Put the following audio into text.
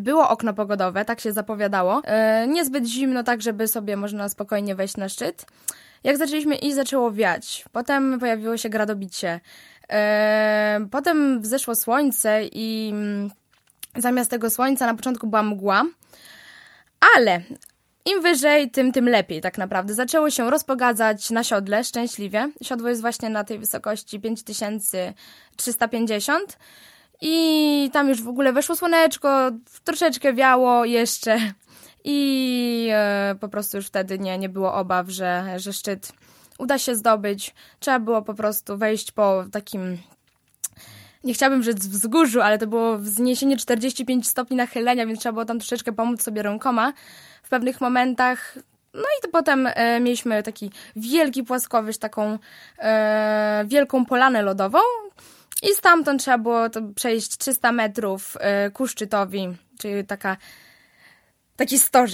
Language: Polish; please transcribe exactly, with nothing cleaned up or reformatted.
było okno pogodowe, tak się zapowiadało. E, niezbyt zimno, tak żeby sobie można spokojnie wejść na szczyt. Jak zaczęliśmy iść, zaczęło wiać. Potem pojawiło się gradobicie. E, potem wzeszło słońce i zamiast tego słońca na początku była mgła. Ale im wyżej, tym, tym lepiej tak naprawdę. Zaczęło się rozpogadzać na siodle, szczęśliwie. Siodło jest właśnie na tej wysokości pięć tysięcy trzysta pięćdziesiąt i tam już w ogóle weszło słoneczko, troszeczkę wiało jeszcze i e, po prostu już wtedy nie, nie było obaw, że, że szczyt uda się zdobyć. Trzeba było po prostu wejść po takim... Nie chciałabym rzec wzgórzu, ale to było wzniesienie czterdzieści pięć stopni nachylenia, więc trzeba było tam troszeczkę pomóc sobie rękoma w pewnych momentach. No i to potem e, mieliśmy taki wielki płaskowyż, taką e, wielką polanę lodową i stamtąd trzeba było to przejść trzysta metrów e, ku szczytowi, czyli taka, taki stożek.